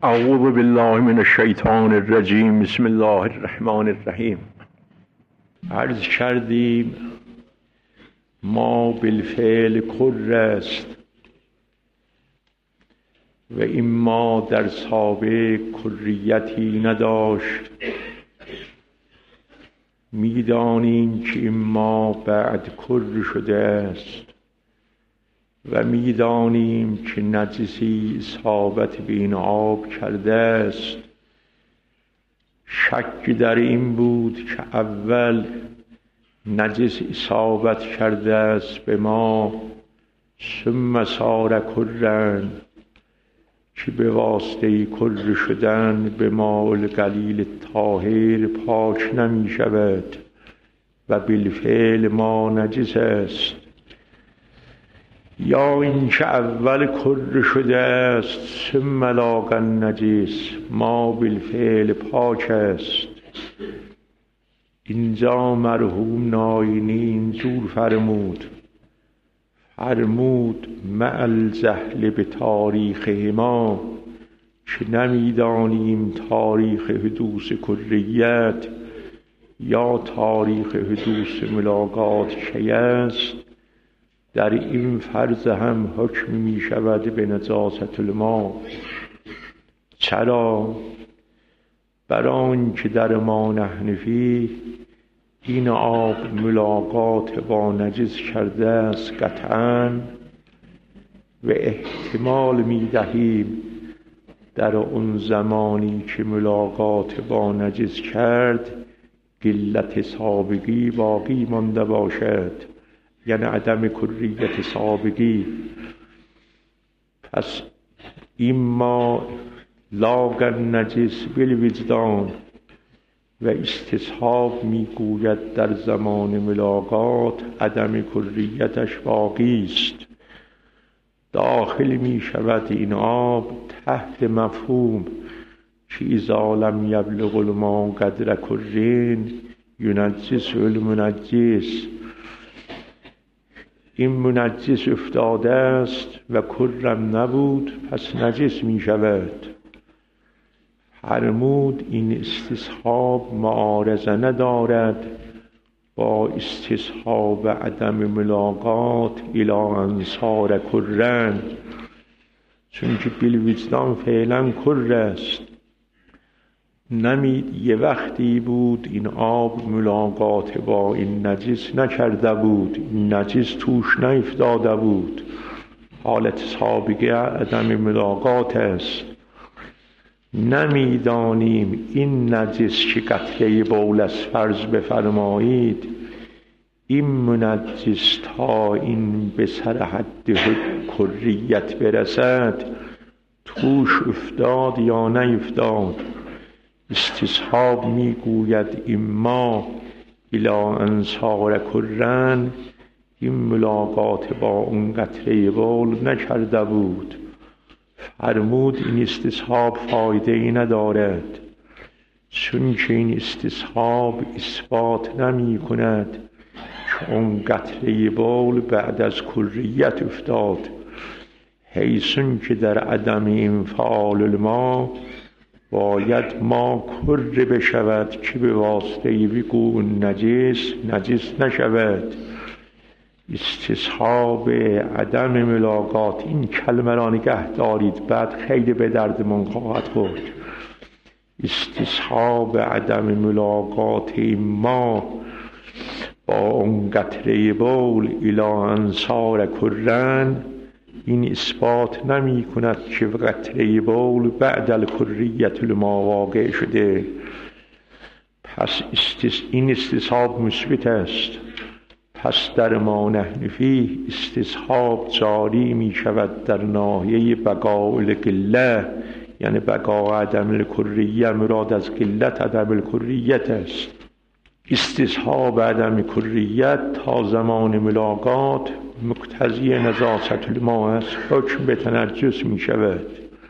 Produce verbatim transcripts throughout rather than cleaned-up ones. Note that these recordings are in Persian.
اعوذ بالله من الشیطان الرجیم. بسم الله الرحمن الرحیم. عرض کردیم ما بالفعل کر است و این ما در سابق کریتی نداشت. میدانیم که این ما بعد کر شده است و میدانیم که نجسی اصابت به این آب کرده است. شک در این بود که اول نجس اصابت کرده است به ما، ثم صار کرن، که به واسطه کر شدن به ماء القلیل طاهر پاک نمی شود و بالفعل ما نجس است، یا اینکه اول کر شده است ثم لاق النجس، ما بالفعل پاک است. اینجا مرحوم ناینی اینجور فرمود فرمود مع الجهل به تاریخهما، که نمیدانیم تاریخ حدوث کریت یا تاریخ حدوث ملاقات کی است. در این فرض هم حکم می شود به نجاست الماء. چرا؟ برای آنکه در ما نحن فیه این آب ملاقات با نجس کرده است قطعاً، و احتمال می دهیم در اون زمانی که ملاقات با نجس کرد قلت سابقی باقی مانده باشد، یعنی عدم کریت سابقی. پس این ما لاق النجس بالوجدان و استصحاب میگوید در زمان ملاقات عدم کریتش باقی است. داخل می شود این آب تحت مفهوم که اذا لم یبلغ الماء قدر کرین ینجس المنجس. این منجس افتاده است و کرم نبود، پس نجس می شود. فرمود این استصحاب معارضه ندارد با استصحاب عدم ملاقات الی ان صار کرن، چون که بالوجدان فعلا کر است. نمید یه وقتی بود این آب ملاقات با این نجس نکرده بود، این نجس توش نیفتاده بود، حالت سابقه عدم ملاقات است. نمیدانیم این نجس که قطره بول از فرض بفرمایید، این منجس تا این به سر حد کریت برسد توش افتاد یا نیفتاد. استصحاب میگوید این ما الی ان صار کرن، این ملاقات با اون قطره بول نکرده بود. فرمود این استصحاب فایده ای ندارد، چون که این استصحاب اثبات نمی کند که اون قطره بول بعد از کریت افتاد، حیثون که در عدم انفعال الماء باید ما کر بشود که به واسطه بگو نجس نجس نشود. استصحاب عدم ملاقات، این کلمه را نگه دارید بعد خیلی به دردمون خواهد خورد. استصحاب عدم ملاقات ما با اون قطره بول الی ان صار کرن، این اثبات نمی کند که قطره بول بعد الکریت الماء واقع شده. پس این استصحاب مثبت است. پس در ما نحن فیه استصحاب جاری می شود در ناحیه بقاء القله، یعنی بقاء عدم الکریه مراد از قلت عدم الکریت است. استصحاب عدم کریت تا زمان ملاقات مقتضی نجاست الماء است، حکم به تنجس می شود.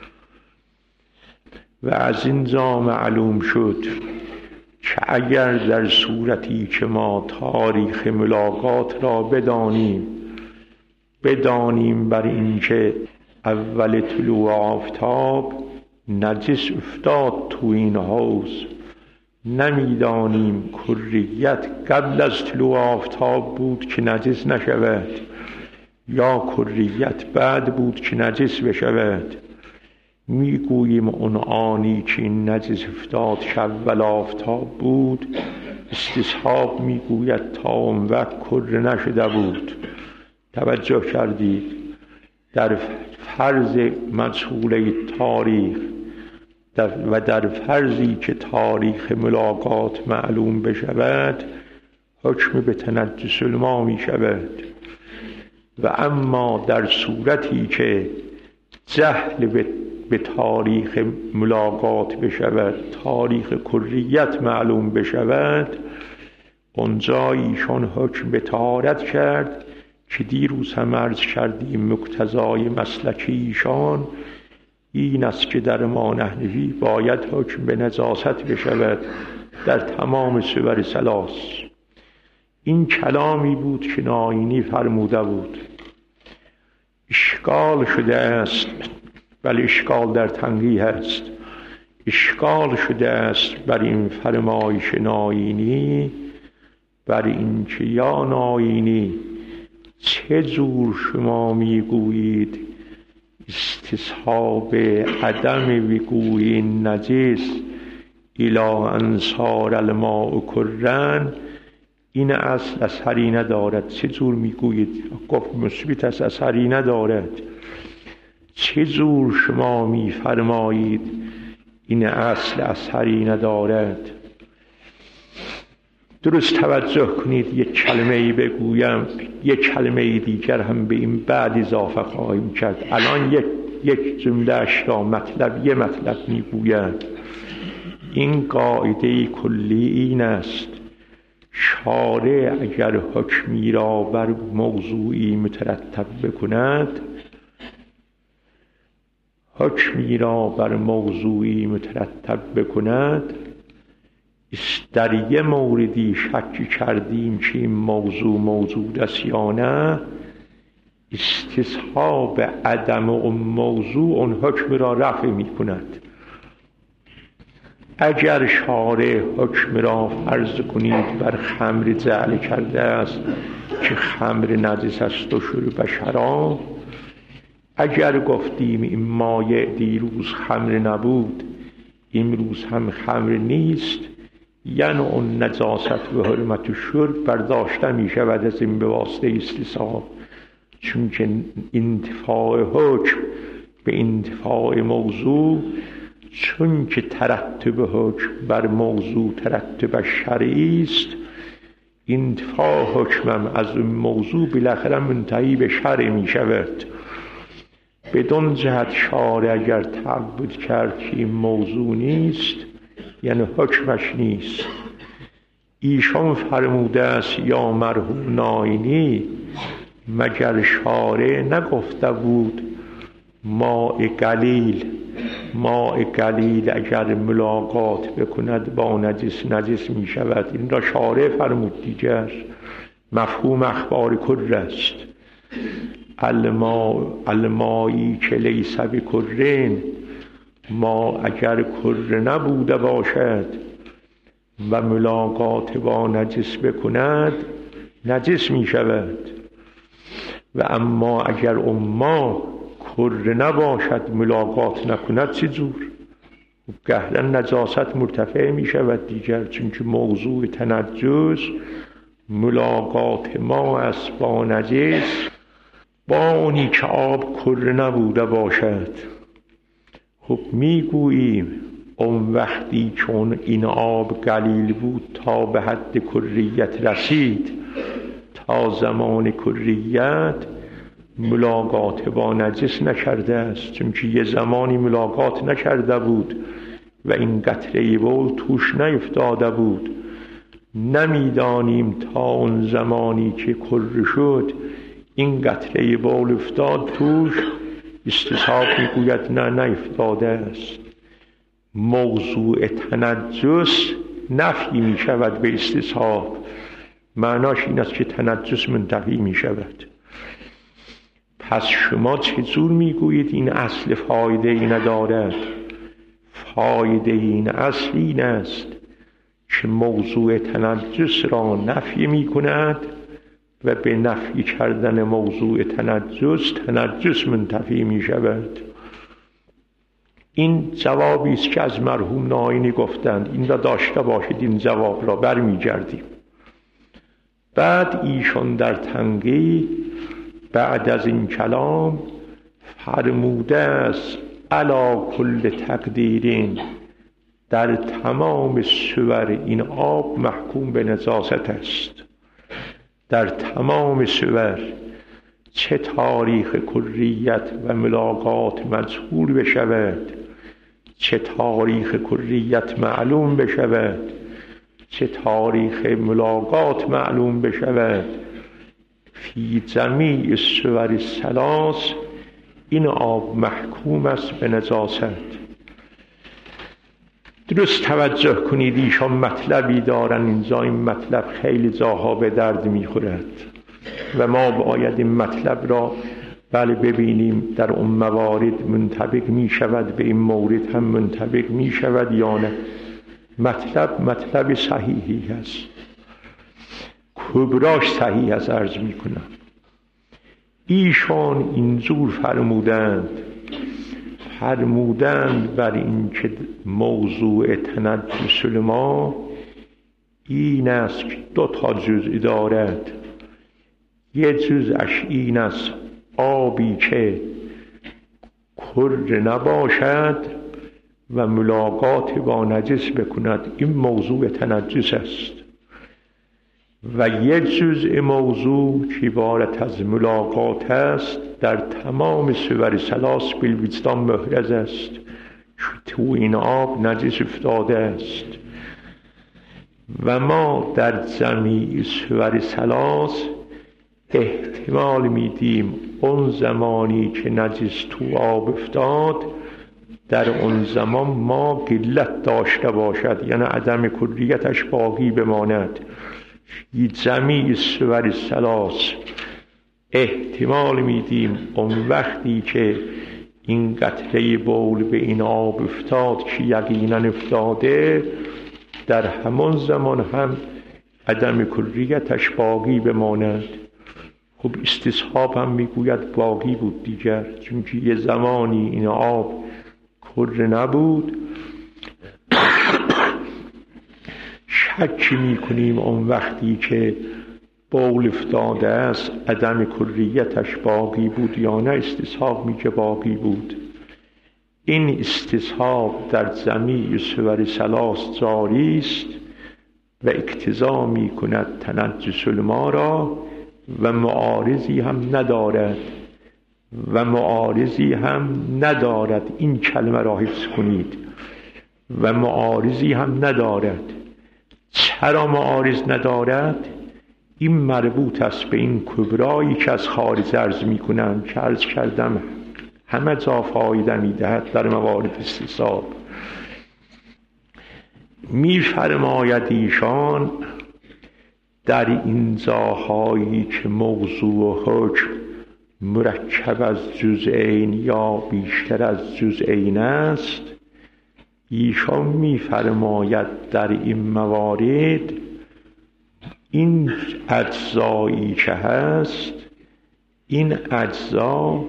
و از اینجا معلوم شد که اگر در صورتی که ما تاریخ ملاقات را بدانیم بدانیم بر اینکه اول طلوع آفتاب نجس افتاد تو این حوض، نمیدانیم کریت قبل از طلوع آفتاب بود که نجس نشود یا کریت بعد بود که نجس بشود. میگوییم اون آنی که این نجس افتاد شب آفتاب بود، استصحاب میگوید تا اون وقت کره نشده بود. توجه کردید؟ در فرض مجهوله تاریخ و در فرضی که تاریخ ملاقات معلوم بشود، حکم به تنجس الماء می شود. و اما در صورتی که جهل به به تاریخ ملاقات بشود، تاریخ کریت معلوم بشود، اونجا ایشان حکم به طهارت کرد که دیروز هم عرض کردیم مقتضای مسلک ایشان این است که در ما نحنفی باید حکم به نجاست بشود در تمام صور ثلاث. این کلامی بود که ناینی فرموده بود. اشکال شده است، ولی اشکال در تنقیح است. اشکال شده است بر این فرمایش ناینی، بر این که یا ناینی چه جور شما میگویید استصحاب عدم وقوع نجس الی انصار الماء کرن، این اصل اثری ندارد. چه جور میگویید؟ گفت مثبت است، اثری ندارد. چه جور شما میفرمایید این اصل اثری ندارد؟ درست توجه کنید، یک کلمه ای بگویم، یک کلمه ای دیگر هم به این بعد اضافه خواهیم کرد. الان یک یک جمله اشتا مطلب یه مطلب میگویم. این قاعده کلی این است: شارع اگر حکمی را بر موضوعی مترتب بکند، حکمی را بر موضوعی مترتب بکند، در یه موردی شک کردیم که این موضوع موجود است یا نه، استصحاب عدم اون موضوع اون حکم را رفع می کند. اگر شارع حکم را فرض کنید بر خمر جعل کرده است که خمر نجس است و شرب حرام، اگر گفتیم این مایع دیروز خمر نبود امروز هم خمر نیست، یعنی اون نجاست و حرمت شرب برداشته می شود از این به واسطه استصحاب، چون که انتفاع حکم به انتفاع موضوع، چون که ترتب حکم بر موضوع ترتب شرعی است، انتفاع حکمم از این موضوع بالاخره منتهی به شرع می شود. بدون جهت شارع اگر تعبد کرد که این موضوع نیست، یعنی حکمش نیست. ایشان فرموده است یا مرحوم ناینی مگر شارع نگفته بود ماء قلیل ماء قلیل اگر ملاقات بکند با نجس نجس می شود؟ این را شارع فرمود دیگر. مفهوم اخبار کر است. الماء المایی که لیس بکرین، ما اگر کر نبوده باشد و ملاقات با نجس بکند نجس می شود. و اما اگر اما کر نباشد ملاقات نکند چه جور؟ گهرن نجاست مرتفع می شود دیگر، چون که موضوع تنجس ملاقات ما است با نجس، با اونی که آب کر نبوده باشد. خب میگوییم اون وقتی چون این آب قلیل بود تا به حد کریت رسید، تا زمان کریت ملاقات با نجس نکرده است، چون که یه زمانی ملاقات نکرده بود و این قطره بول توش نیفتاده بود. نمیدانیم تا اون زمانی که کر شد این قطره بول افتاد توش، استصحاب میگوید نه نیفتاده است. موضوع تنجس نفی می شود به استصحاب، معناش این است که تنجس منتفی می شود. پس شما چجور میگویید این اصل فایده ای ندارد؟ فایده این اصل این است که موضوع تنجس را نفی می کند و به نفی کردن موضوع تنجس تنجس منتفی می شود. این جوابی است که از مرحوم ناینی گفتند. این را داشته باشید، این جواب را برمی گردیم. بعد ایشان در تنقیح بعد از این کلام فرموده است علی کل تقدیرین، در تمام صور این آب محکوم به نجاست است. در تمام صور، چه تاریخ کلیت و ملاقات مجهول بشود، چه تاریخ کلیت معلوم بشود، چه تاریخ ملاقات معلوم بشود، فی جمیع صور الثلاث این آب محکوم است به نجاست. درست توجه کنید، ایشان مطلبی دارن اینجا، این مطلب خیلی جاها به درد میخورد و ما باید این مطلب را بله ببینیم در اون موارد منطبق می شود، به این مورد هم منطبق می شود یا نه. مطلب مطلب صحیحی هست، کبراش صحیح است. عرض می کنم ایشان اینجور فرمودند فرمودند بر این که موضوع تنجس ما این است که دو تا جزء دارد. یه جزءش این است آبی که کر نباشد و ملاقات با نجس بکند، این موضوع تنجس است. و یک جزء موضوع که عبارت از ملاقات است در تمام صور ثلاث بالوجدان محرز است، تو این آب نجس افتاده است. و ما در جمیع صور ثلاث احتمال میدیم اون زمانی که نجس تو آب افتاد در اون زمان ما قلت داشته باشد، یعنی عدم کلیتش باقی بماند. جمیع صور ثلاث احتمال میدیم اون وقتی که این قطره بول به این آب افتاد که یقینا افتاده، در همان زمان هم عدم کلیتش باقی بماند. خب استصحاب هم میگوید باقی بود دیگر، چون که یه زمانی این آب کر نبود. شک میکنیم اون وقتی که بول افتاده است عدم کلیتش باقی بود یا نه. استصحاب میگه باقی بود. این استصحاب در جمیع صور ثلاث جاری است و اقتضا میکند تنجس الماء را و معارضی هم ندارد و معارضی هم ندارد. این کلمه را حفظ کنید، و معارضی هم ندارد. چرا معارض ندارد؟ این مربوط است به این کبرایی که از خارج عرض می کنند که عرض کردم همه جا فایده می دهد در موارد استصحاب. می فرماید ایشان در این جاهایی که موضوع و حکم مرکب از جزئین یا بیشتر از جزئین است، ایشان می فرماید در این موارد این اجزایی که هست، این اجزا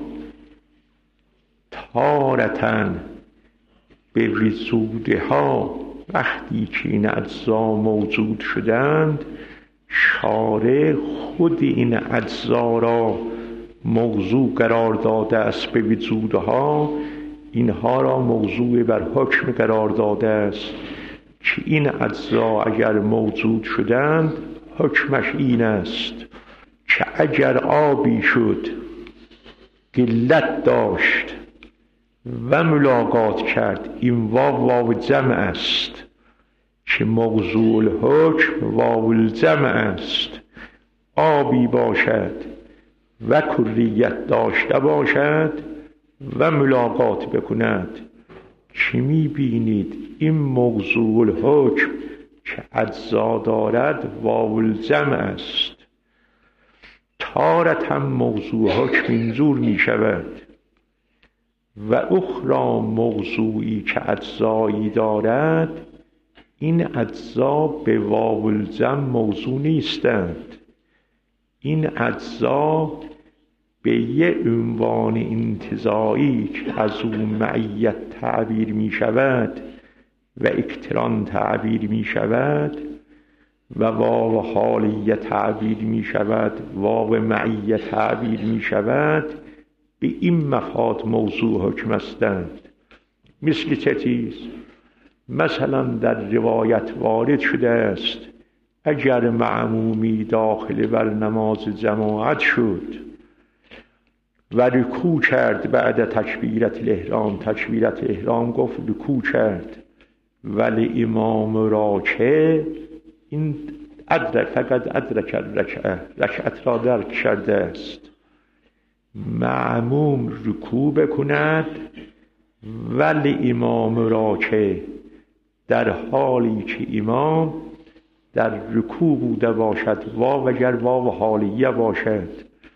تارتن به وجودها، وقتی که این اجزا موجود شدند شارع خود این اجزا را موضوع قرار داده است به وجودها، اینها را موضوع بر حکم قرار داده است که این اجزا اگر موجود شدند حکمش این است که اگر آبی شد قلت داشت و ملاقات کرد، این واو واو جمع است که موضوع الحکم واو الجمع است، آبی باشد و کلیت داشته باشد و ملاقات بکند، که میبینید این موضوع الحکم که اجزا دارد واو الجمع است. تارت هم موضوع حکم اینجور میشود و اخرى موضوعی که اجزایی دارد، این اجزا به واو الجمع موضوع نیستند. این اجزا به یه عنوان انتزاعی که از اون معیت تعبیر می شود و اقتران تعبیر می شود و واو حالیه تعبیر می شود، واو معیه تعبیر می شود، به این مفاد موضوع حکم هستند. مثل چه چیز؟ مثلا در روایت وارد شده است اگر معمومی داخل بر نماز جماعت شد و رکوع کرد بعد تکبیرت الاحرام، تکبیرت احرام گفت رکوع کرد، ولی امام راکع، این ادرک فقط ادرک رکعه، رکعت را درک کرده است. معموم رکوع بکند ولی امام راکع، در حالی که امام در رکوع بوده باشد، واو اگر واو حالیه باشد،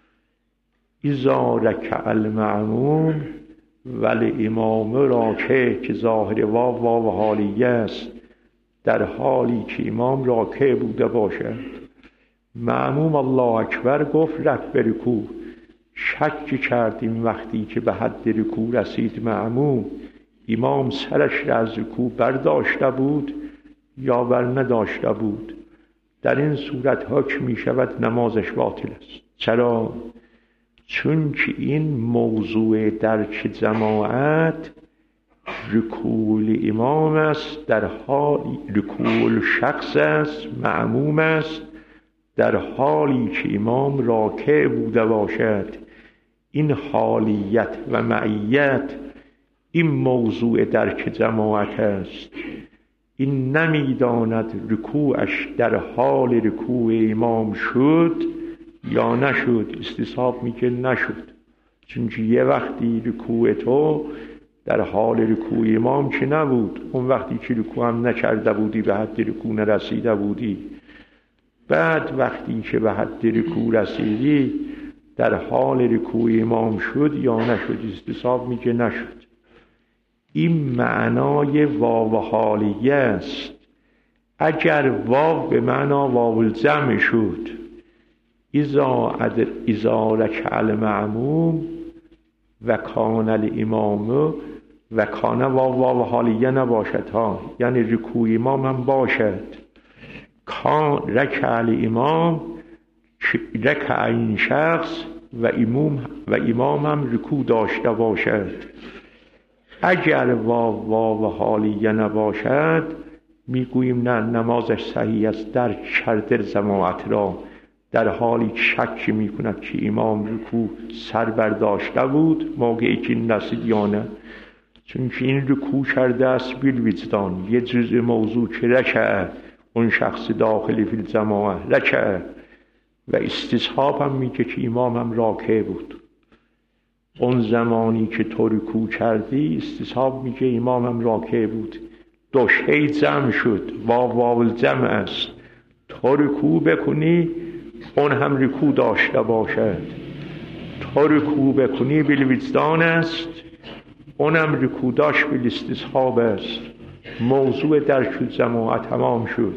اذا رکع المعموم ولی امام راکع، که ظاهر واو واو حالیه است، در حالی که امام راکع بوده باشد، معموم الله اکبر گفت رفت به رکوع. شک کردیم وقتی که به حد رکوع رسید معموم، امام سرش را از رکوع برداشته بود یا بر نداشته بود. در این صورت حکم می شود نمازش باطل است. چرا؟ چون که این موضوع درک جماعت رکوع امام است، در حال رکوع شخص است، معموم است، در حالی که امام راکع بوده باشد. این حالیت و معیت این موضوع درک جماعت است. این نمیداند رکوعش در حال رکوع امام شد یا نشد. استصحاب میگه نشد، چون یه وقتی رکوع تو در حال رکوع امام که نبود، اون وقتی که رکوع هم نکرده بودی، به حد رکوع نرسیده بودی، بعد وقتی که به حد رکوع رسیدی در حال رکوع امام شد یا نشد. استصحاب میگه نشد. این معنای واو حالیه است. اگر واو به معنا واو الجمع شد، اذا اذا رکع المعموم و کان الامام، و کان واو واو حالیه نباشد ها، یعنی رکوع امام هم باشد. کان رکع الامام، رکع این شخص و امام و امام هم رکوع داشته باشد. اگر واو واو حالیه نباشد میگوییم نه، نمازش صحیح است، درک کرده جماعت را، در حالی شک میکند که امام رکوع سر برداشته بود موقعی که رسید یا نه، چون که این رکوع کرده است بالوجدان. یه جزء موضوع که رکع اون شخص داخلی فی الجماعه رکع، و استصحاب هم میگه که امام هم راکع بود. اون زمانی که تو رکوع کردی استصحاب میگه امام هم راکع بود. دو شی جمع شد، واو واو الجمع است. تو رکوع بکنی اون هم رکوع داشته باشد، تو رکوع بکنی بالوجدان است، اون هم رکوع داشت بالاستصحاب است. موضوع درک جماعت تمام شد.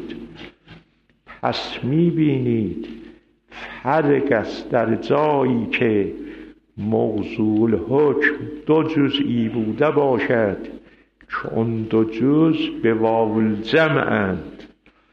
پس میبینید فرق است در جایی که موضوع الحکم دو جزئی بوده باشد، چون دو جزء به واو الجمع اند،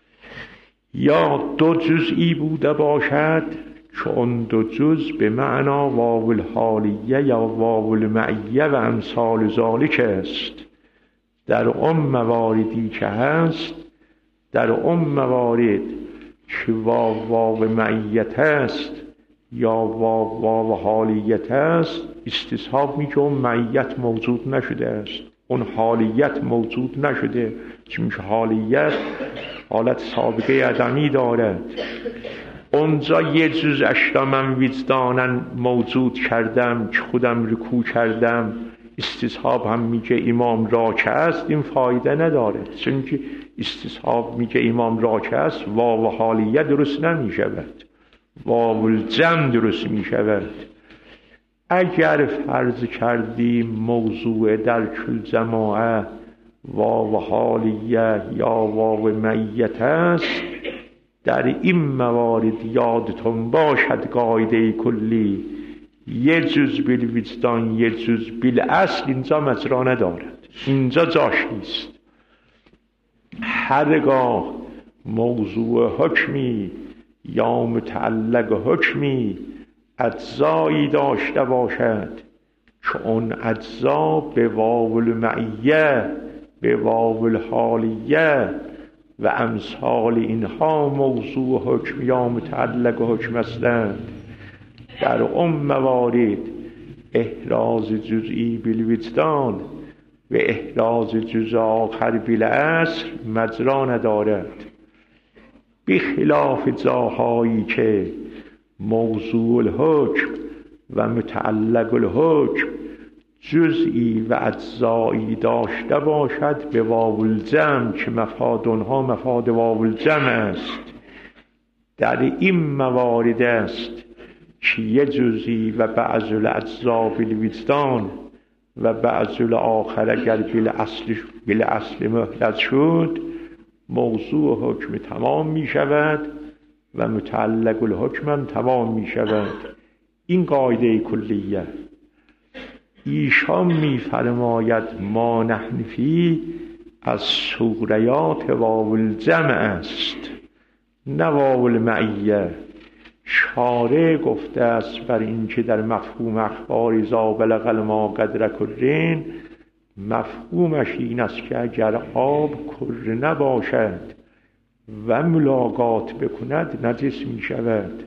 یا دو جزئی بوده باشد چون دو جزء به معنا واو الحالیه یا واو المعیه و امثال ذالک است. در اون مواردی که هست، در اون موارد که واو واو معیت است یا واو واو حالیت است، استصحاب میگه اون معیت موجود نشده است، اون حالیت موجود نشده، چون که حالیت حالت سابقه عدمی دارد. اونجا یه جزءش را من وجداناً موجود کردم که خودم رکوع کردم، استصحاب هم میگه امام راکع است، این فایده ندارد، چون که استصحاب میگه امام راکع است، واو حالیه درست نمیشود، واو الجمع درست میشود. اگر فرض کردیم موضوع در کل جماعه واو حالیه یا واو معیت است، در این موارد یادتون باشد قاعده کلی یه جز بالوجدان یه جز بالاصل اینجا مجرا ندارد، اینجا جاش نیست. هرگاه موضوع حکمی یا متعلق حکمی اجزایی داشته باشد که اون اجزا به واو المعیه، به واو الحالیه و امثال اینها موضوع حکم یا متعلق حکم هستند، در اون موارد احراز جزئی بالوجدان و احراز جزء آخر بالاصل مجرا ندارد، بخلاف جاهایی که موضوع الحکم و متعلق الحکم جزئی و اجزایی داشته باشد به واو الجمع که مفاد اونها مفاد واو الجمع است. در این موارد است که یه جزئی و بعض الاجزا بالوجدان و بعض الاخر اگر بالاصل بالاصل محرز شد موضوع حکم تمام می شود و متعلق الحکم هم تمام می شود. این قاعده کلیه. ایشان می فرماید ما نحن فی از سوریات واو الجمع است نه واو المعیه. شارع گفته است بر این که در مفهوم اخبار اذا بلغ الماء قدر کرین مفهومش این است که اگر آب کره نباشد و ملاقات بکند نجس می شود.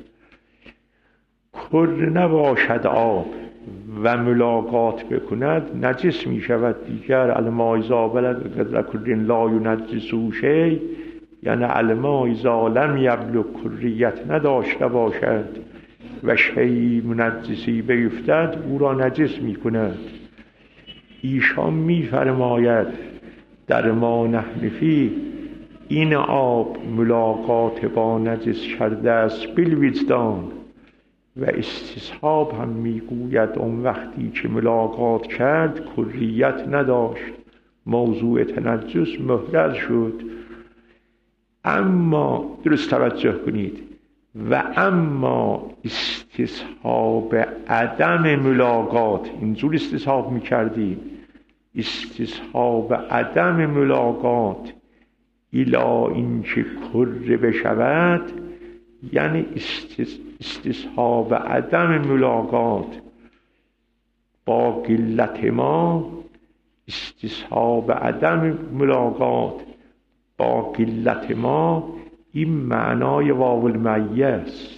کره نباشد آب و ملاقات بکند نجس می شود. دیگر الماء اذا بلغ قدر کرین لا ینجسه شیء، یعنی الماء اذا لم یبلغ کریت نداشته باشد و شیء منجسی بیفتد او را نجس می کند. ایشان می فرماید در ما نحن فی این آب ملاقات با نجس کرده است بالوجدان و استصحاب هم می گوید اون وقتی که ملاقات کرد کریت نداشت، موضوع تنجس محرز شد. اما درست توجه کنید و اما استصحاب عدم ملاقات، اینجور استصحاب می کردیم، استصحاب عدم ملاقات الا اینکه کره بشود، یعنی استصحاب عدم ملاقات با قلت ما، استصحاب عدم ملاقات با قلت ما، این معنای واو المعیه است.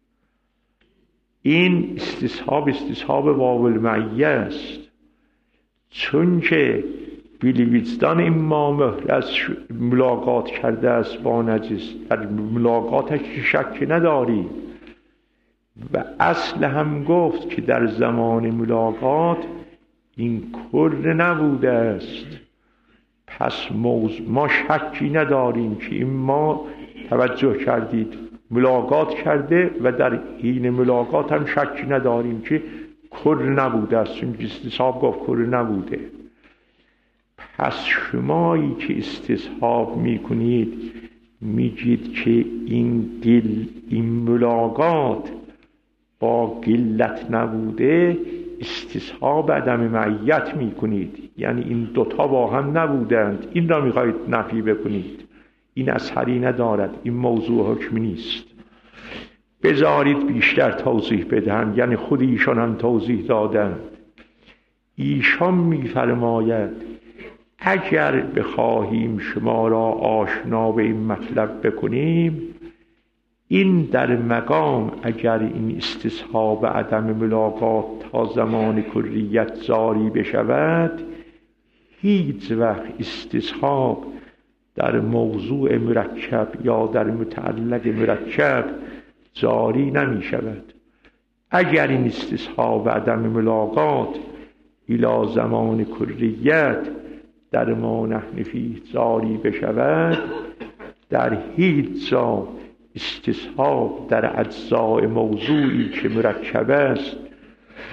این استصحاب استصحاب واو المعیه است، چون که بالوجدان این ما محرز ملاقات کرده است با نجس، در ملاقاتش شک نداریم و اصل هم گفت که در زمان ملاقات این کره نبوده است. پس موضوع ما شکی نداریم که این ما توجه کردید ملاقات کرده و در حین ملاقات هم شکی نداریم که کره نبوده است، چون استصحاب گفت کره نبوده. پس شمایی که استصحاب میکنید میگید که این دل این ملاقات با قلت نبوده، استصحاب عدم معیت میکنید، یعنی این دوتا با هم نبودند، این را میخواید نفی بکنید. این اثری ندارد، این موضوع حکمی نیست. بذارید بیشتر توضیح بدهم، یعنی خود ایشان هم توضیح دادند. ایشان میفرماید اگر بخواهیم شما را آشنا به این مطلب بکنیم، این در مقام اگر این استصحاب عدم ملاقات تا زمان کریت جاری بشود، هیچ وقت استصحاب در موضوع مرکب یا در متعلق مرکب جاری نمی شود. اگر این استصحاب عدم ملاقات الی زمان کریت در ما نحن فیه جاری بشود، در هیچ جا استصحاب در اجزاء موضوعی که مرکب است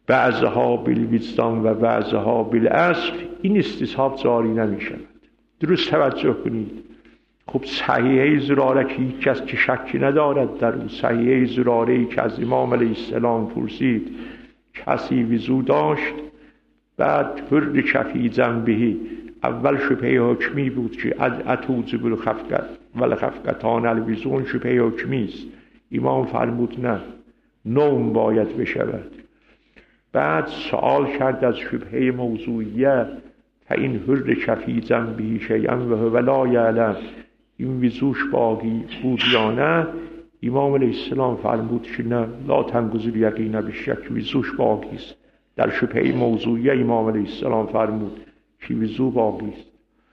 بعضها بالوجدان و بعضها بالعقل، این استصحاب جاری نمی شود. درست توجه کنید. خب صحیحه زراره که هیچ کس که شکی ندارد در اون، صحیحه زراره‌ای که از امام علیه السلام پرسید کسی وضو داشت بعد هر کفی ذنبه، اول شبهه حکمی بود که اتوز بالخفقت والخفقتان الوضو، شبهه حکمی است. امام فرمود نه، نوم باید بشود. بعد سوال کرد از شبهه موضوعیه، فإن هر کفی ذنبه شیئا و هو لا یعلم، این وضوش باقی بود یا نه؟ امام علیه السلام فرمود که نه، لا تنگذر یقین بالشک، وضوش باقی است. در شبهه موضوعیه امام علیه السلام فرمود که وضو باقی است.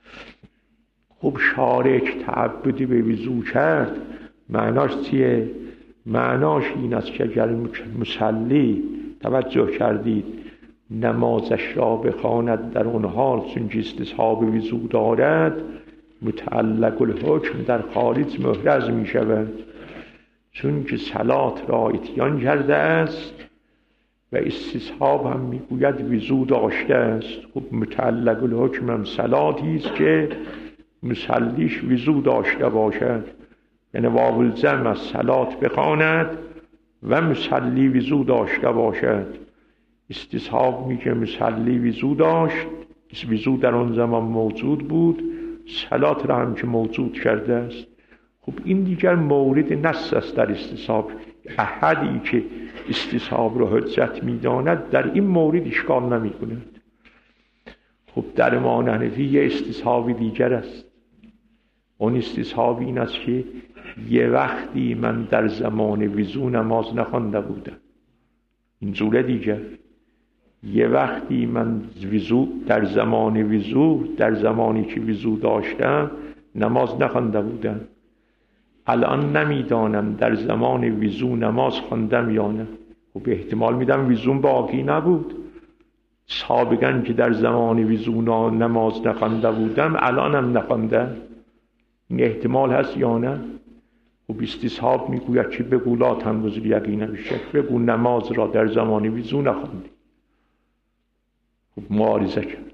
خب شارع که تعبدی به وضو کرد معناش چیه؟ معناش این است که اگر مصلی توجه کردید نمازش را بخواند در اون حال چون استصحاب وضو دارد، متعلق الحکم در خارج محرز می شود، چون که صلات را اتیان کرده است و استصحاب هم می گوید وضو داشته است. خب متعلق الحکم هم صلاتی است که مصلیش وضو داشته باشد، یعنی واو الجمع از صلات بخواند و مصلی وضو داشته باشد. استصحاب میگه مصلی وضو داشت، وضو در آن زمان موجود بود، صلات را هم که موجود کرده است. خب این دیگر مورد نص است در استصحاب. احدی که استصحاب را حجت میداند در این مورد اشکال نمی کند. خب در امام حنفی یه استصحاب دیگر است. اون استصحاب این است که یه وقتی من در زمان وضو نماز نخوانده بودم، این جوره دیگر. یه وقتی من وضو در زمان وضو در زمانی که وضو داشتم نماز نخوانده بودم، الان نمیدانم در زمان وضو نماز خواندم یا نه. خب احتمال میدم وضوم باقی نبود، سابقا که در زمان وضو نماز نخوانده بودم الانم نخواندم، این احتمال هست یا نه؟ خب استصحاب میگوید که بگو لا تنگذر یقین بالشک، بگو نماز را در زمان وضو نخواندی. خب معارضه کرد.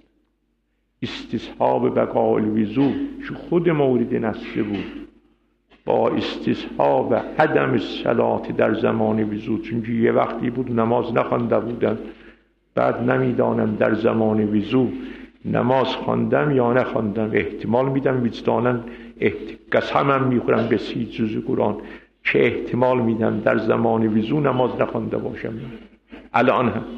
استصحاب بقاء الوضو که خود مورد نص بود با استصحاب عدم الصلات در زمان وضو، چون که یه وقتی بود نماز نخوانده بودم، بعد نمیدانم در زمان وضو نماز خواندم یا نخواندم، احتمال میدم وجداناً قسمم میخورم به سی جزء قرآن که احتمال میدم در زمان وضو نماز نخوانده باشم الان هم،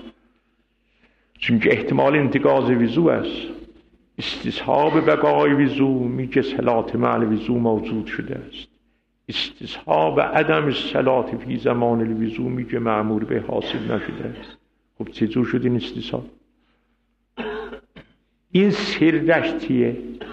چون که احتمال انتقاض وضو است. استصحاب بقای وضو میگه صلات مع الوضو موجود شده است. استصحاب عدم الصلات فی زمان الوضو میگه مأمور به حاصل نشده است. خب چجور شد این استصحاب؟ این سرش چیه؟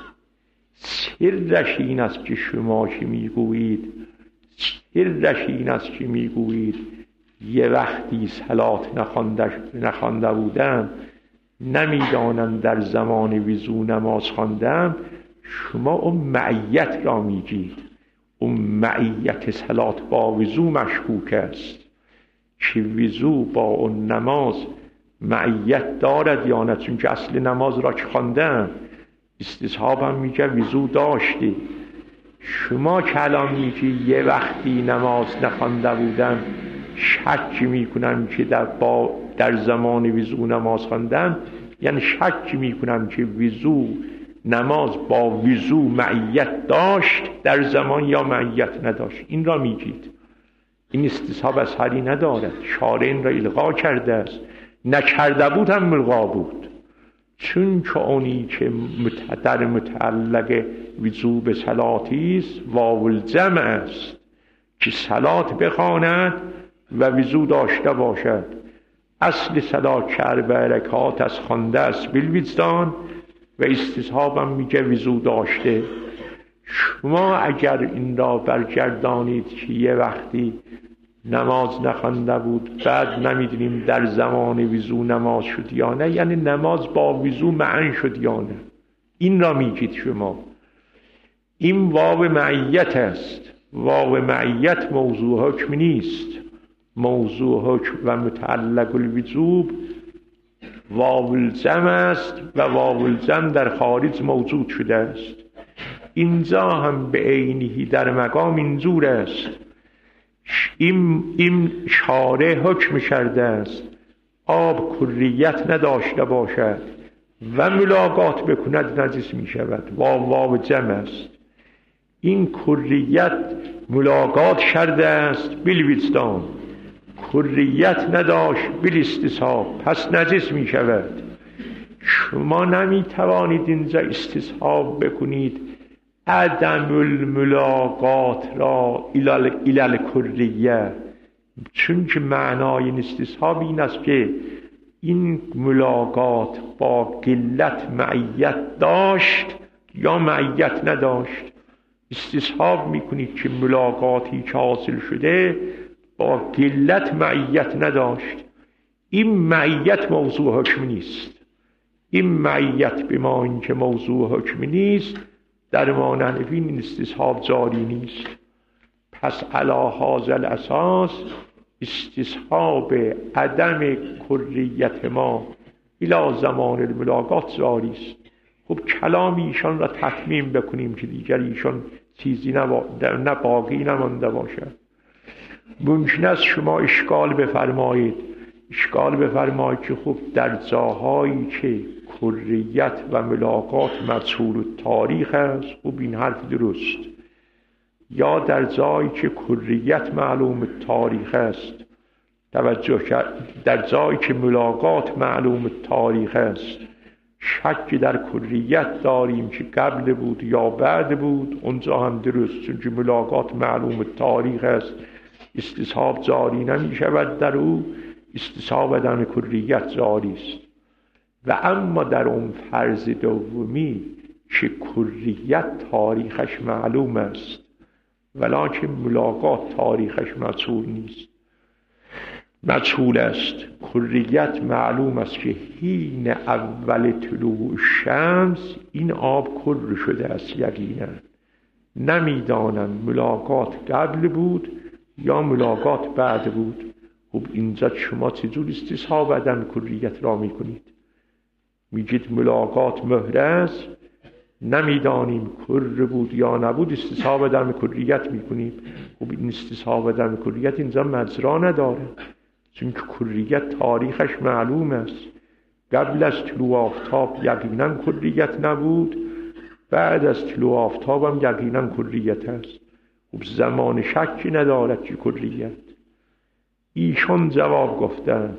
سرش این است که شما که میگویید سرش این است که میگویید یه وقتی صلات نخوانده بودم، نمیدانم در زمان وضو نماز خواندم، شما اون معیت را میگید. اون معیت صلات با وضو مشکوک است که وضو با اون نماز معیت دارد یا نه، چون که اصل نماز را که خواندم. استصحاب هم میگه وضو داشتی. شما که الان میگی یه وقتی نماز نخوانده بودم، شک میکنم که در, با در زمان وضو نماز خواندم، یعنی شک میکنم که وضو نماز با وضو معیت داشت در زمان یا معیت نداشت. این را میگید. این استصحاب اثری ندارد. شارع این را الغا کرده است. نکرده بود هم ملغا بود، چون که اونی که در متعلق وضو به صلاتی است واو الجمع است که صلات بخواند و وضو داشته باشد. اصل صلات که اربع رکعات از خوانده است بالوجدان و استصحاب هم میگه وضو داشته. شما اگر این را برگردانید که یه وقتی نماز نخوانده بود، بعد نمیدونیم در زمان وضو نماز شد یا نه، یعنی نماز با وضو معن شد یا نه، این را میگید شما. این واو معیت است. واو معیت موضوع حکم نیست. موضوع حکم و متعلق الوجوب واو الجمع است و واو الجمع در خارج موجود شده است. اینجا هم به عینی در مقام اینجور است. این, این شارع حکم کرده است آب کلیت نداشته باشد و ملاقات بکند نجس می شود. واو واو جمع است. این کلیت ملاقات کرده است بالوجدان، کلیت نداشت بالاستصحاب، پس نجس می شود. شما نمی توانید اینجا استصحاب بکنید عدم الملاقات را الی الکلیه، چون که معنای این استصحاب این است که این ملاقات با قلت معیت داشت یا معیت نداشت. استصحاب میکنید که ملاقاتی که حاصل شده با قلت معیت نداشت. این معیت موضوع حکم نیست. این معیت به ما این که موضوع حکم نیست در ما نحوین این استصحاب جاری نیست. پس علی هذا الاساس استصحاب عدم کلیت ما الی زمان الملاقات جاری است. خب کلام ایشان را تتمیم بکنیم که دیگر ایشان چیزی نه باقی نمانده باشد. ممکن است شما اشکال بفرمایید اشکال بفرمایید که خب در جاهایی که کلیت و ملاقات مجهول التاریخ است، خب این حرف درست. یا در جایی که کلیت معلوم التاریخ است، توجه کرد در جایی که ملاقات معلوم التاریخ است شک در کلیت داریم که قبل بود یا بعد بود، اونجا هم درست، چون که ملاقات معلوم التاریخ است استصحاب جاری نمی شود در او، استصحاب عدم کلیت جاری است. و اما در اون فرض دومی که کلیت تاریخش معلوم است ولکن ملاقات تاریخش مجهول نیست، مجهول است. کلیت معلوم است که حین اول طلوع شمس این آب کر شده است یقینا، نمیدانم ملاقات قبل بود یا ملاقات بعد بود. خب اینجا شما چجور استصحاب عدم کلیت را میکنید؟ میگید ملاقات مهر است، نمیدانیم کر بود یا نبود، استصحاب عدم کلیت میکنیم. خب این استصحاب عدم کلیت اینجا مجرا نداره، چون که کلیت تاریخش معلوم است. قبل از طلوع آفتاب یقینا کلیت نبود، بعد از طلوع آفتاب هم یقینا کلیت است. خب زمان شکی ندارد که کلیت. ایشان جواب گفتند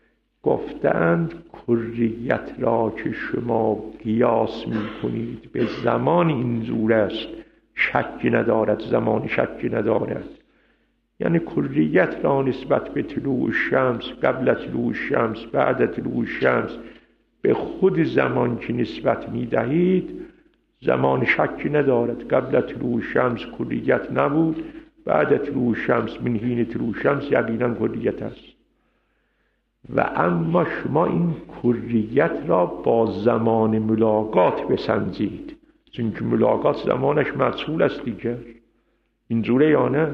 گفتند کلیت را که شما قیاس می کنید به زمان اینجور است، شکی ندارد، زمان شکی ندارد. یعنی کلیت را نسبت به طلوع شمس، قبل طلوع شمس، بعد طلوع شمس به خود زمان که نسبت می دهید زمان شکی ندارد. قبل طلوع شمس کلیت نبود، بعد طلوع شمس من حین طلوع شمس یقینا کلیت است. و اما شما این کلیت را با زمان ملاقات بسنجید، چون که ملاقات زمانش مجهول است دیگر. اینجوره یا نه؟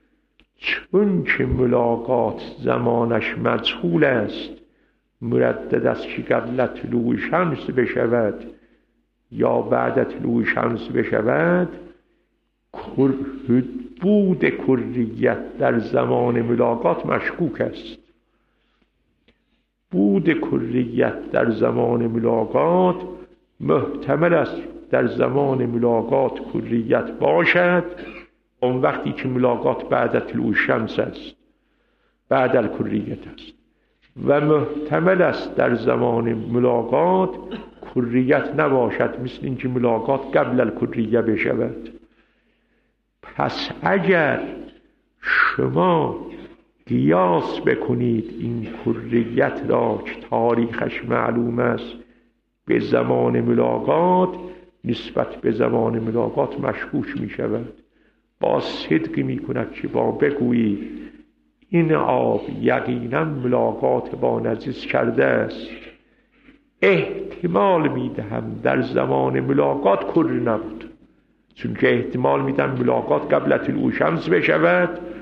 چون که ملاقات زمانش مجهول است، مردد است که قبل طلوع شمس بشود یا بعد طلوع شمس بشود، بود کلیت در زمان ملاقات مشکوک است. بود کلیت در زمان ملاقات محتمل است در زمان ملاقات کلیت باشد، اون وقتی که ملاقات بعد طلوع شمس است، بعد الکلیت است. و محتمل است در زمان ملاقات کلیت نباشد، مثل اینکه ملاقات قبل الکلیه بشود. پس اگر شما قیاس بکنید این کلیت را که تاریخش معلوم است به زمان ملاقات، نسبت به زمان ملاقات مشکوک می شود. با صدق می کند که با بگویید این آب یقینا ملاقات با نجس کرده است، احتمال می دهم در زمان ملاقات کر نبود، چون که احتمال می دهم ملاقات قبل طلوع شمس بشود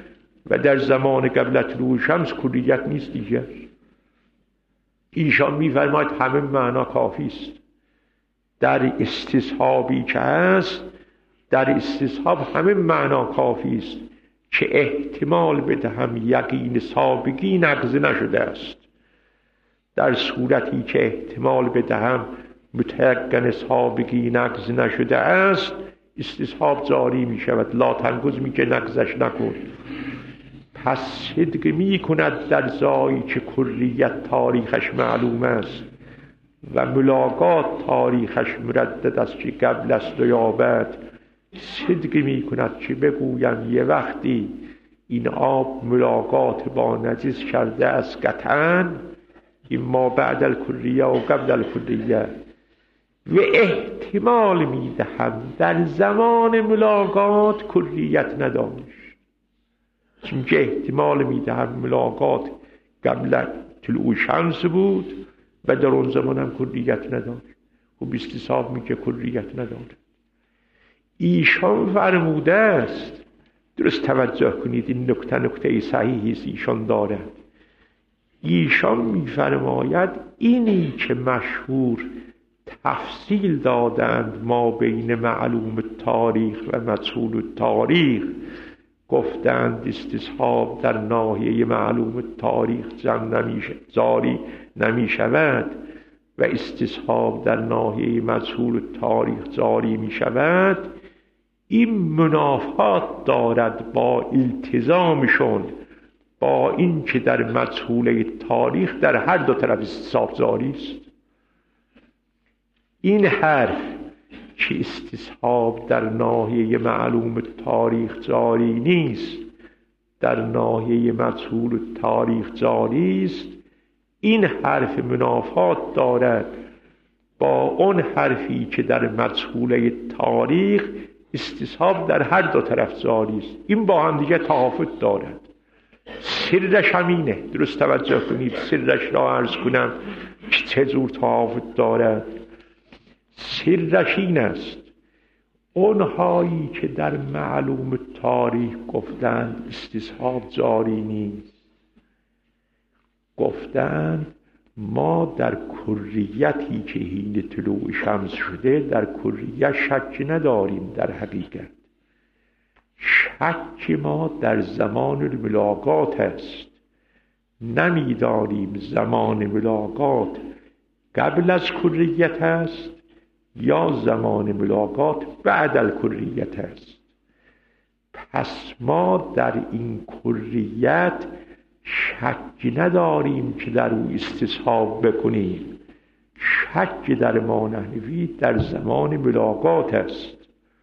و در زمان قبل طلوع شمس کلیت نیست دیگر. ایشان می‌فرماید همه معنا کافی است. در استصحابی که هست، در استصحاب همه معنا کافی است که احتمال بدهم یقین سابقی نقض نشده است. در صورتی که احتمال بدهم متیقن سابقی نقض نشده است، استصحاب جاری می شود. لا تنگز می که نقضش نکن. پس صدق می کند در جایی که کلیت تاریخش معلوم است و ملاقات تاریخش مردد است که قبل است و یا بعد. صدق می کند که بگویم یه وقتی این آب ملاقات با نجس کرده است قطعاً، این ما بعد الکلیه و قبل الکلیه، و احتمال می دهم در زمان ملاقات کلیت نداشت، چون که احتمال می دهم ملاقات قبل طلوع شمس بود و در اون زمان هم کلیت نداشت. خب استصحاب می که کلیت نداشت. ایشان فرموده است، درست توجه کنید این نکته نکته صحیحی است ایشان دارد. ایشان می‌فرماید اینی که مشهور تفصیل دادند ما بین معلوم تاریخ و مجهول تاریخ، گفتند استصحاب در ناحیه معلوم تاریخ جمع نمیشه جاری نمی شود و استصحاب در ناحیه مجهول تاریخ جاری می شود. این منافات دارد با التزامشون با این که در مجهول تاریخ در هر دو طرف استصحاب جاری است. این حرف که استصحاب در ناحیه معلوم تاریخ جاری نیست، در ناحیه مجهول تاریخ جاری است، این حرف منافات دارد با اون حرفی که در مجهول تاریخ استصحاب در هر دو طرف جاری است. این با هم دیگه تفاوت دارد. سرش همینه. درست توجه کنید، سرش را عرض کنم که چه جور تفاوت دارد. سرش این است، اونهایی که در معلوم تاریخ گفتند استصحاب جاری نیست، گفتند ما در کلیتی که حین طلوع شمس شده در کلیت شک نداریم. در حقیقت شک ما در زمان ملاقات است. نمیدانیم زمان ملاقات قبل از کلیت است یا زمان ملاقات بعد از کلیت است. پس ما در این کلیت شک نداریم که در او استصحاب بکنیم. شک در ما نحوی در زمان ملاقات است.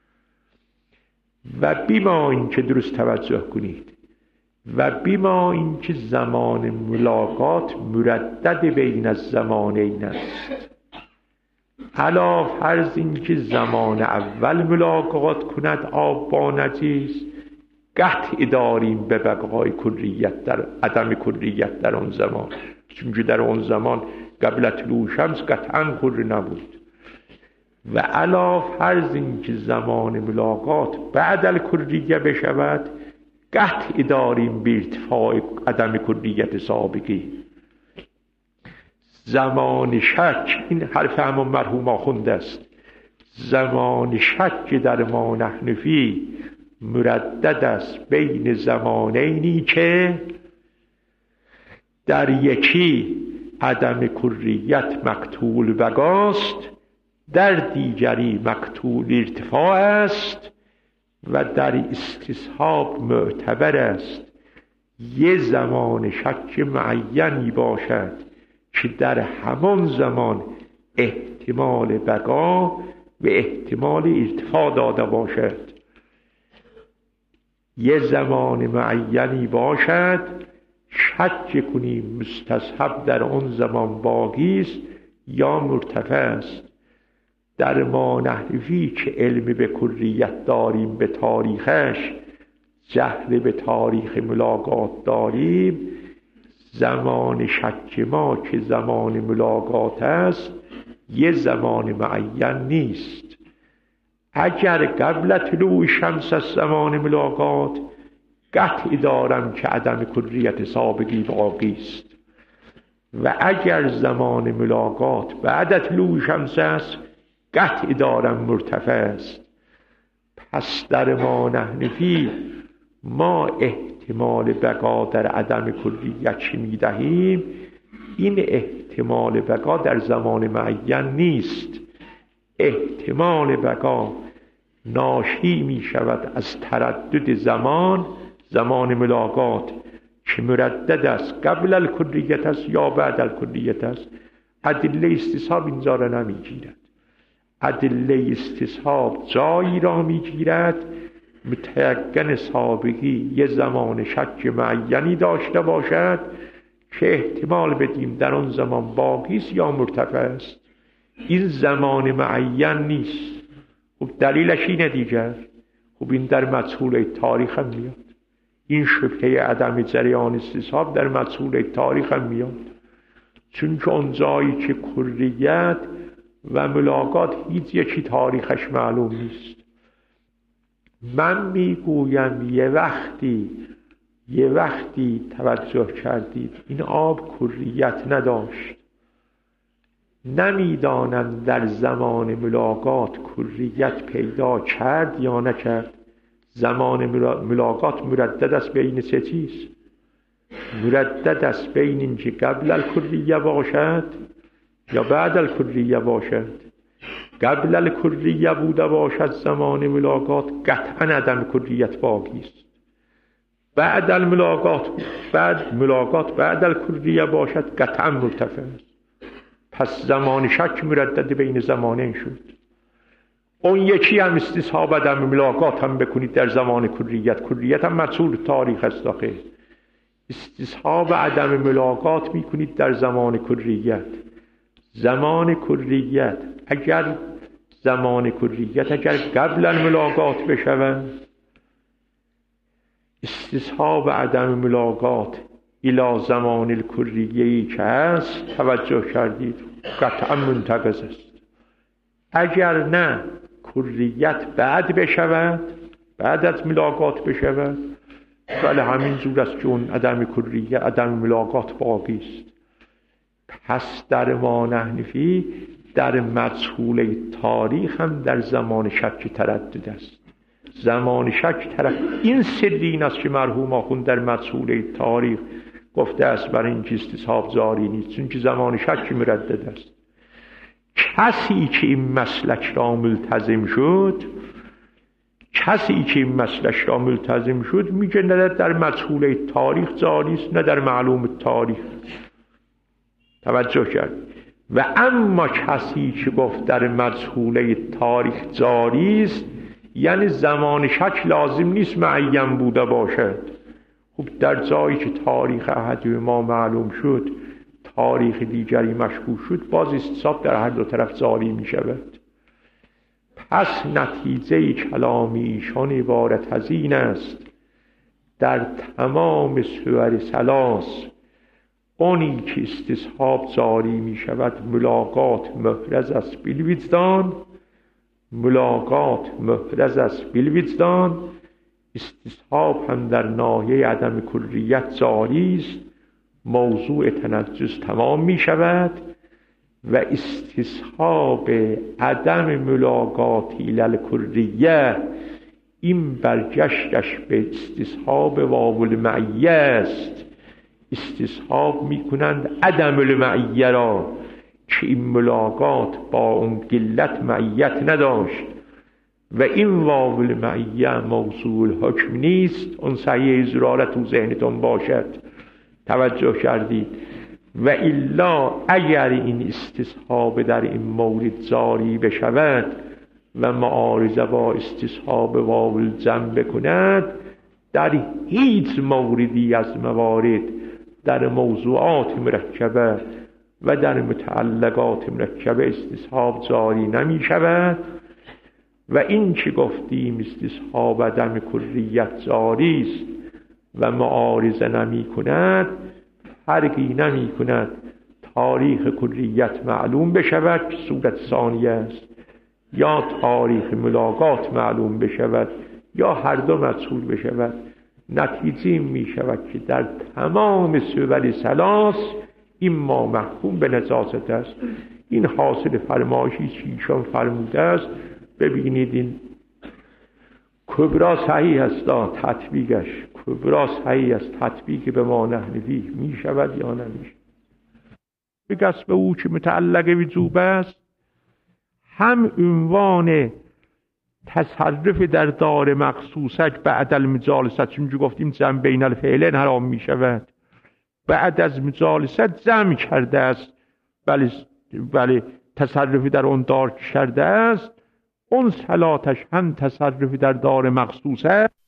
و بیما این که درست توجه کنید، و بیما این که زمان ملاقات مردد بین از زمانین است، علا فرض این که زمان اول ملاقات کند آب با نجس، قطع داریم به بقای کلیت در عدم کلیت در آن زمان، چون که در آن زمان قبل طلوع شمس قطعا کلی نبود. و علا فرض این که زمان ملاقات بعد الکلیه بشود، قطع داریم به ارتفاع عدم کلیت سابقی. زمان شک، این حرف همون مرحوم آخوند است، زمان شک در ما نحنفی مردد است بین زمانینی که در یکی عدم کلیت مقتول بقاست، در دیگری مقتول ارتفاع است و در استصحاب معتبر است. یه زمان شک معینی باشد که در همان زمان احتمال بقا و احتمال ارتفاع داده باشد. یه زمان معینی باشد شک کنیم مستصحب در آن زمان باقی است یا مرتفع است. در ما نحوی که علم به کلیت داریم به تاریخش، جهل به تاریخ ملاقات داریم، زمان شک ما که زمان ملاقات است یه زمان معین نیست. اگر قبل طلوع شمس از زمان ملاقات، قطع دارم که عدم کلیت سابقی باقی است. و اگر زمان ملاقات بعد از طلوع شمس است، قطع دارم مرتفع است. پس در ما نحنفی ما احتمال بقا در عدم کلیت چی میدهیم؟ این احتمال بقا در زمان معین نیست. احتمال بقا ناشی می شود از تردد زمان، زمان ملاقات که مردد است، قبل الکلیت است یا بعد الکلیت است. ادله استصحاب اینجا را نمی گیرد. ادله استصحاب جایی را می گیرد متیقن سابقی یه زمان شک معینی داشته باشد که احتمال بدیم در آن زمان باقی است یا مرتفع است. این زمان معین نیست. خب دلیلش اینه دیگر. خب این در مجهول تاریخ هم میاد. این شبهه عدم جریان استصحاب در مجهول تاریخ هم میاد، چون که اون جایی که کلیت و ملاقات هیچ یکی تاریخش معلوم نیست. من میگویم یه وقتی یه وقتی توجه کردید این آب کلیت نداشت، نمیدانند در زمان ملاقات کلیت پیدا کرد یا نکرد. زمان ملاقات مردد است بین سه چیز. مردد است بین این که قبل الکلیه باشد یا بعد الکلیه باشد. قبل الکلیه بوده باشد زمان ملاقات، قطعا عدم کلیت باقی است. بعد الملاقات بعد ملاقات بعد الکلیه باشد، قطعا مرتفع است. پس زمان شک مردد بین زمانین شد. اون یکی هم استصحاب عدم ملاقات هم بکنید در زمان کلیت. کلیت هم مجهول تاریخ است آخه. استصحاب عدم ملاقات میکنید در زمان کلیت. زمان کلیت اگر زمان کلیت اگر قبل الملاقات بشود، استصحاب عدم ملاقات الی زمان الکلیه‌ای که هست، توجه کردید، قطعا منتقض است. اگر نه کلیت بعد بشود، بعد از ملاقات بشود، ولی همین جور است که اون عدم کلیه عدم ملاقات باقی است. پس در ما نحنفی در مجهول تاریخ هم در زمان شک تردد است. زمان شک تردد این سرین است که مرحوم آخوند در مجهول تاریخ گفته است برای این که استصحاب جاری نیست، چون که زمان شک مردد است. کسی که این مسلک را ملتزم شد کسی که این مسلک را ملتزم شد میگه نه در مجهول تاریخ جاری است نه در معلوم تاریخ. توجه کرد. و اما کسی که گفت در مجهول تاریخ جاری است، یعنی زمان شک لازم نیست معین بوده باشد. خب در جایی که تاریخ احد ما معلوم شد، تاریخ دیگری مشکوک شد، باز استصحاب در هر دو طرف جاری می شود. پس نتیجه کلام ایشان عبارت از این است: در تمام صور ثلاث اونی که استصحاب جاری می شود ملاقات محرز است بالوجدان، ملاقات محرز است بالوجدان. استصحاب هم در ناحیه عدم کلیت جاری است، موضوع تنجس تمام می شود. و استصحاب عدم ملاقات الی الکلیه این برگشتش به استصحاب واو المعیه است. استصحاب می کنند عدم المعیه را که این ملاقات با اون قلت معیت نداشت و این واو المعیه موضوع الحکم نیست. اون صحیح ضرارت تو ذهنتون باشد. توجه کردید؟ و الا اگر این استصحاب در این مورد جاری بشود و معارضه با استصحاب واو الجمع بکند، در هیچ موردی از موارد در موضوعات مرکبه و در متعلقات مرکبه استصحاب جاری نمی شود. و این که گفتیم استصحاب عدم کلیت جاری است و معارضه نمی کند، فرقی نمی کند تاریخ کلیت معلوم بشود که صورت ثانیه است، یا تاریخ ملاقات معلوم بشود، یا هر دو مجهول بشود. نتیجه می شود که در تمام صور ثلاث این ما محکوم به نجاست است. این حاصل فرمایشی که ایشان فرموده است. ببینید این کبرا صحیح است، تطبیقش کبرا صحیح است، تطبیق به ما نحنفی می شود یا نمی شود. به کسب او که متعلق وجوب است، هم عنوان تصرف در دار مخصوصش بعد المجالست، چون گفتیم جمع بین الفعلین حرام می شود، بعد از مجالست جمع کرده است، ولی ولی تصرف در اون دار کرده است، اون صلاتش هم تصرف در دار مخصوص است